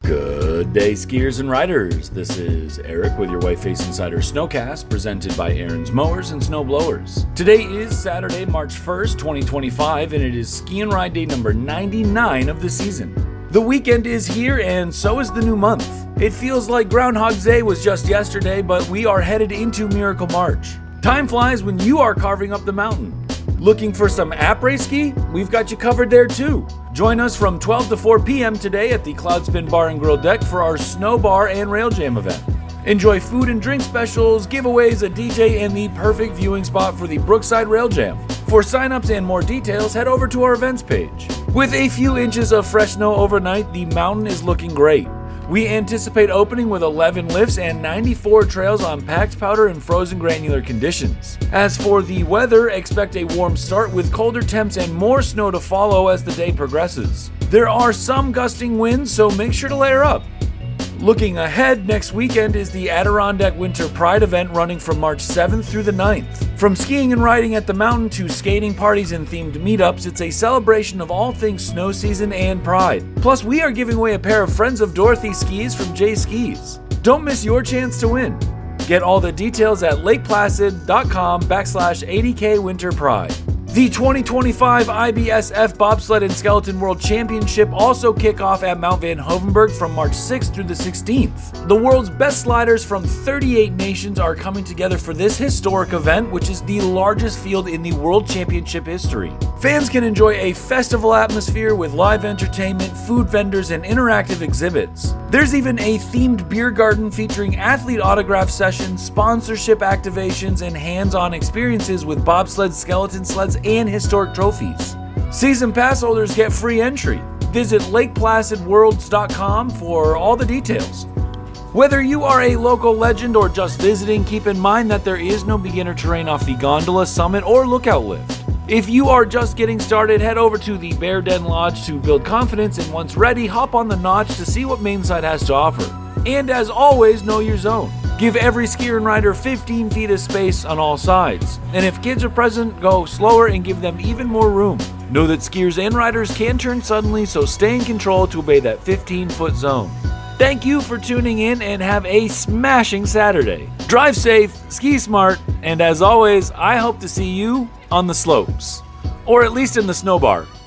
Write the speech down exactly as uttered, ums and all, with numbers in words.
Good day, skiers and riders. This is Eric with your White Face Insider Snowcast, presented by Aaron's Mowers and Snow Blowers. Today is Saturday, March first, twenty twenty-five, and it is ski and ride day number ninety-nine of the season. The weekend is here, and so is the new month. It feels like Groundhog Day was just yesterday, but we are headed into Miracle March. Time flies when you are carving up the mountain. Looking for some après ski? We've got you covered there too. Join us from twelve to four p.m. today at the Cloudspin Bar and Grill Deck for our Snow Bar and Rail Jam event. Enjoy food and drink specials, giveaways, a D J, and the perfect viewing spot for the Brookside Rail Jam. For signups and more details, head over to our events page. With a few inches of fresh snow overnight, the mountain is looking great. We anticipate opening with eleven lifts and ninety-four trails on packed powder and frozen granular conditions. As for the weather, expect a warm start with colder temps and more snow to follow as the day progresses. There are some gusting winds, so make sure to layer up. Looking ahead, next weekend is the Adirondack Winter Pride event running from March seventh through the ninth. From skiing and riding at the mountain to skating parties and themed meetups, it's a celebration of all things snow season and pride. Plus, we are giving away a pair of Friends of Dorothy skis from J Skis. Don't miss your chance to win. Get all the details at lakeplacid.com backslash 80k Winter Pride. The twenty twenty-five I B S F Bobsled and Skeleton World Championship also kick off at Mount Van Hoevenberg from March sixth through the sixteenth. The world's best sliders from thirty-eight nations are coming together for this historic event, which is the largest field in the World Championship history. Fans can enjoy a festival atmosphere with live entertainment, food vendors, and interactive exhibits. There's even a themed beer garden featuring athlete autograph sessions, sponsorship activations, and hands-on experiences with bobsled, skeleton sleds, and historic trophies. Season pass holders get free entry. Visit lake placid worlds dot com for all the details. Whether you are a local legend or just visiting, keep in mind that there is no beginner terrain off the gondola, summit, or lookout lift. If you are just getting started, head over to the Bear Den Lodge to build confidence, and once ready, hop on the notch to see what Mainside has to offer. And as always, know your zone. Give every skier and rider fifteen feet of space on all sides. And if kids are present, go slower and give them even more room. Know that skiers and riders can turn suddenly, so stay in control to obey that fifteen-foot zone. Thank you for tuning in and have a smashing Saturday. Drive safe, ski smart, and as always, I hope to see you on the slopes. Or at least in the snow bar.